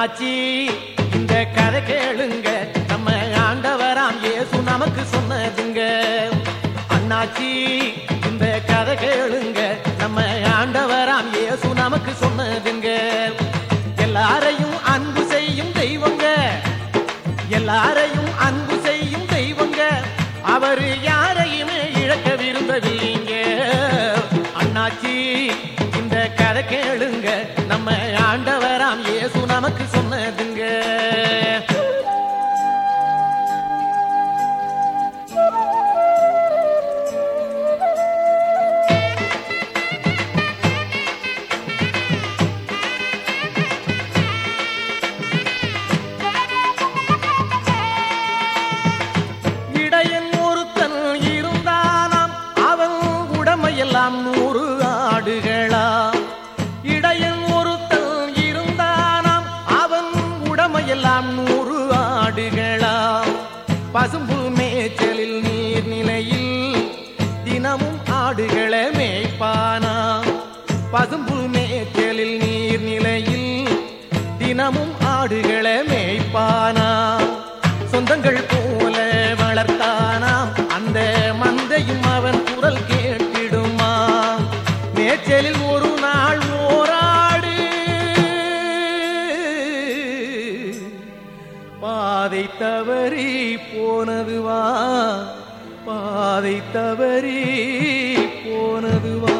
அண்ணாச்சி இந்த கதை கேளுங்க, நம்ம ஆண்டவராம் இயேசு நமக்கு சொன்னதுங்க. அண்ணாச்சி இந்த கதை கேளுங்க, நம்ம ஆண்டவராம் இயேசு நமக்கு சொன்னதுங்க. எல்லாரையும் அன்பு செய்யும் தெய்வங்க, எல்லாரையும் அன்பு செய்யும் தெய்வங்க, அவரு யாரையுமே இழக்க விரும்பவில்லைங்க. அண்ணாச்சி இந்த கதை கேளுங்க, நம்ம ஆண்டவராம் இயேசு நமக்கு சொன்னதுங்க. இடையன் ஒருத்தன் இருந்தானாம், அவன் உடமையெல்லாம் 100 ஆடுகளா. இடையன் ஒருத்தன் இருந்தானாம், அவன் உடமையெல்லாம் 100 ஆடுகளா. பசும்புல் மேய்ச்சலில் நீர்நிலையில் தினமும் ஆடுகளை மேய்ப்பானா. பசும்புல் மேய்ச்சலில் நீர்நிலையில் தினமும் ஆடுகளை மேய்ப்பானா. சொந்தங்கள் போல வளர்த்தானாம், அந்த மந்தையும் அவன் குரல் கேட்டிடுமா. மேய்ச்சலில் ஒரு நாள் ஓராடு பாதை தவறி போனதுவா, பாதை தவறி போனதுவா.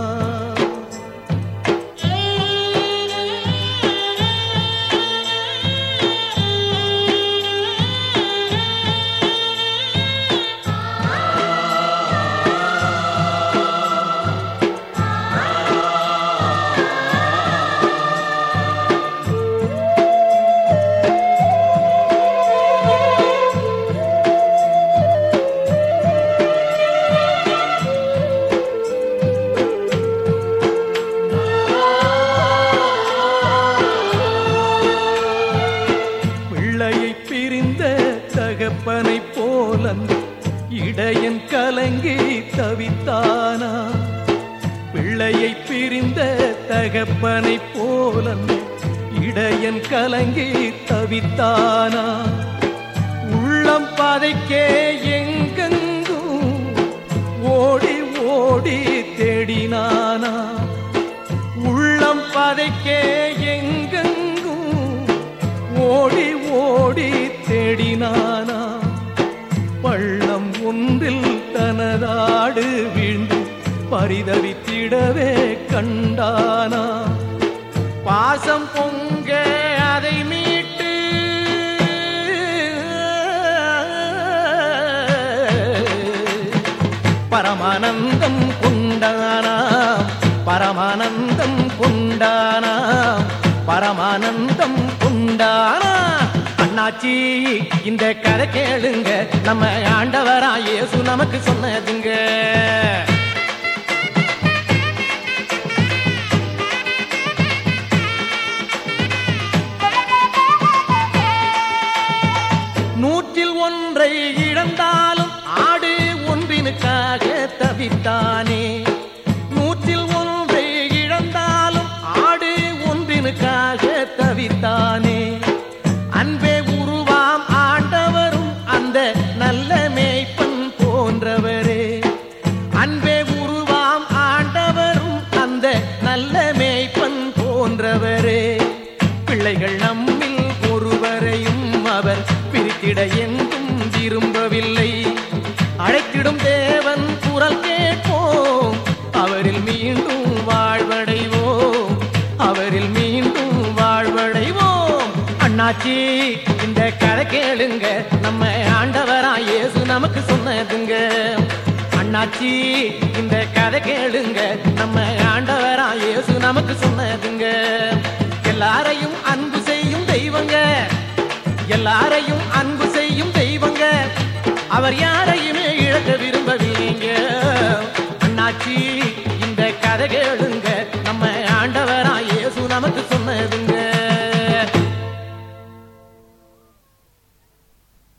பிரிந்த தகப்பனை போலந்து இடையன் கலங்கி தவித்தானா. பிள்ளையை பிரிந்த தகப்பனை போலந்து இடையன் கலங்கி தவித்தானா. உள்ளம் பதைக்கே எங்கெங்கும் ஓடி ஓடி தேடினானா. உள்ளம் பதைக்கே எங்கெங்கும் ஓடி ஓடி தேடினானா. பள்ளம் ஒன்றில் தனதாடு வீழ்ந்து பரிதவித்திடவே கண்டானா. பாசம் பொங்க அதை மீட்டு பரமானந்தம் கொண்டானா. பரமானந்தம் கொண்டானா. பரமானந்தம் கொண்டானா. அண்ணாச்சி இந்த கதை கேளுங்க, நம்ம ஆண்டவரா இயேசு நமக்கு சொன்னதுங்க. நூற்றில் ஒன்றை இழந்தாலும் ஆடு ஒன்றினுக்காக தவித்தானே. நூற்றில் ஒன்றை இழந்தாலும் ஆடு ஒன்றினுக்காக தவித்தானே. அன்பே உருவாம் ஆண்டவரும் அந்த நல்ல மேய்ப்பன் போன்றவரே. அன்பே உருவாம் ஆண்டவரும் அந்த நல்ல மேய்ப்பன் போன்றவரே. பிள்ளைகள் நம்மில் ஒருவரையும் அவர் பிரித்திட எங்கும் விரும்பவில்லை. அழைத்திடும் தேவன் குரல் கேட்போம், அவரில் மீண்டும் வாழ்வடைவோம். அவரில் மீண்டும் வாழ்வடைவோம். அண்ணாச்சி இந்த கதை கேளுங்க, நம்ம ஆண்டவரா இயேசு நமக்கு சொன்னதுங்க. அண்ணாச்சி இந்த கதை கேளுங்க, நம்ம ஆண்டவரா இயேசு நமக்கு சொன்னதுங்க. எல்லாரையும் அன்பு செய்யும் தெய்வங்க, எல்லாரையும் அன்பு செய்யும் தெய்வங்க, அவர் யாரையுமே இழக்க விரும்பவில்லைங்க. அண்ணாச்சி இந்த கதை கேளுங்க.